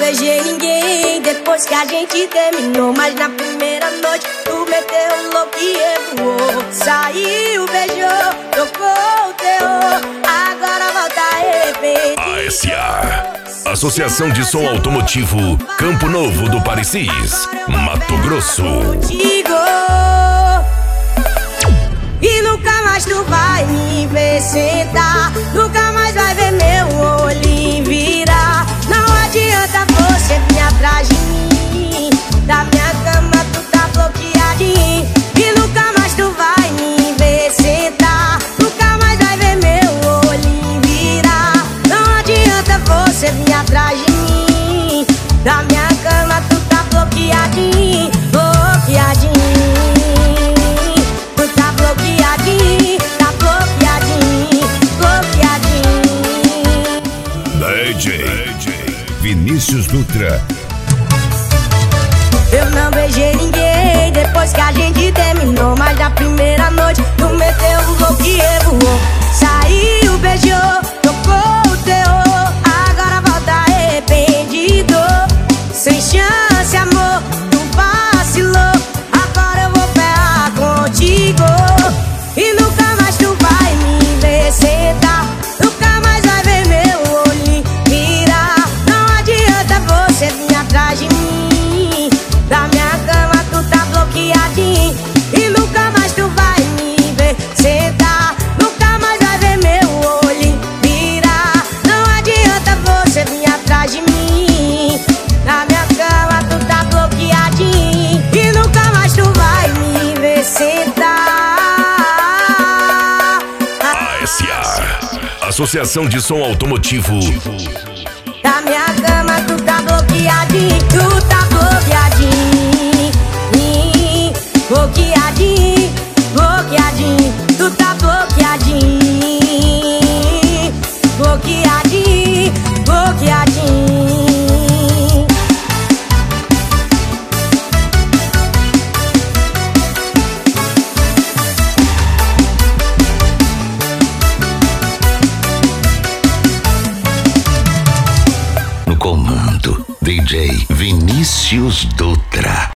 beijei ninguém depois que a gente terminou, mas na primeira noite tu meteu louco e voou. Saiu, beijou, tocou o terror, agora volta arrependido. ASA, Associação de Som Automotivo Campo Novo do Parecis, Mato Grosso. Contigo, e nunca mais tu vai me ver sentar, nunca mais vai ver meu olho virar. Não adianta você vir atrás de mim, da minha cama tu tá bloqueadinho. E nunca mais tu vai me ver sentar, nunca mais vai ver meu olho virar. Não adianta você vir atrás de mim, da minha cama tu tá bloqueadinho, bloqueadinho. Tu tá bloqueadinho, tá bloqueadinho, bloqueadinho. DJ Vinícius Dutra. Eu não beijei ninguém depois que a gente terminou, mas na primeira noite tu meteu o louco e voou. Saiu, beijou, tocou o terror, agora volta arrependido. Sem chance, amor, tu vacilou, agora eu vou ferrar contigo. E nunca mais tu vai me ver sentar, nunca mais vai ver meu olho virar. Não adianta você vir atrás de mim, da minha cama tu tá bloqueadinho. E nunca mais tu vai me ver sentar, nunca mais vai ver meu olho virar. Não adianta você vir atrás de mim, na minha cama tu tá bloqueadinho. E nunca mais tu vai me ver sentar. ASA, Associação de Som Automotivo. Da minha cama tu tá bloqueadinho, tu tá bloqueadinho, bloqueadinho, bloqueadinho, tu tá bloqueadinho, bloqueadinho, bloqueadinho. No comando, DJ Vinícius Dutra.